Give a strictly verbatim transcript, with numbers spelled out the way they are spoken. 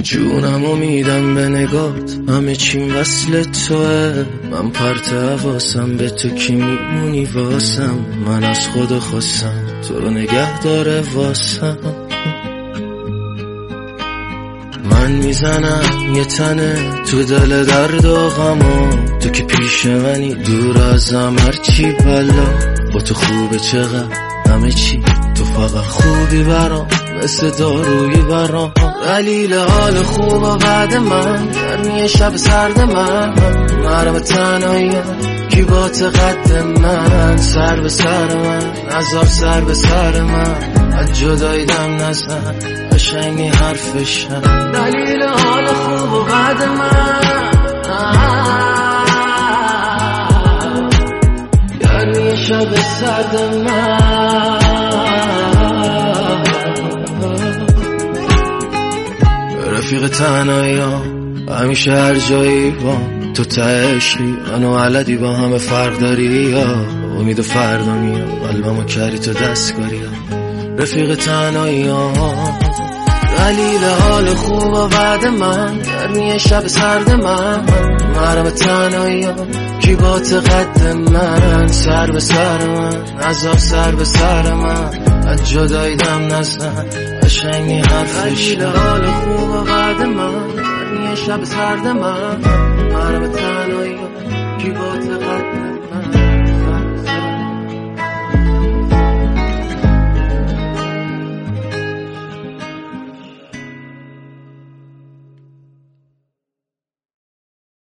جونمو میدم به نگات، همه چیم وصل توه. من پرت حواسم به تو که میمونی واسم. من از خود خواستم تو رو نگه داره واسم. من میزنم یه تنه تو دل درد و غما، تو که پیش منی دور ازم هرچی بلا. با تو خوبه چقدر همه چی، تو فقط خوبی برام مثل دارویی برام. دلیل حال خوب و بعد من گرمی شب سرد من، مرم تنهاییم کی با تقد من. سر به سر من نزار سر به سر من، از جدایی دم نزن قشنگی حرفشم. دلیل حال خوب و بعد من گرمی شب سرد من. رفیق تنهایی‌ام همیشه هر جایی با تو ته عشقی، منو علدی با همه فرق داری یا امید فردا میام قلبمو کردی تو دستکاری. رفیق تنهایی‌ام دلیل حال خوب و بعد من گرمی شب سرد من، مرم تنهایی‌ام کی با تقد من. سر به سر من نزار سر به سر من، از جدایی دم نزن قشنگی حرفش. دلیل حال خوب و بعد من گرمی شب سرد من، مرم تنهایی‌ام کی با تقد من.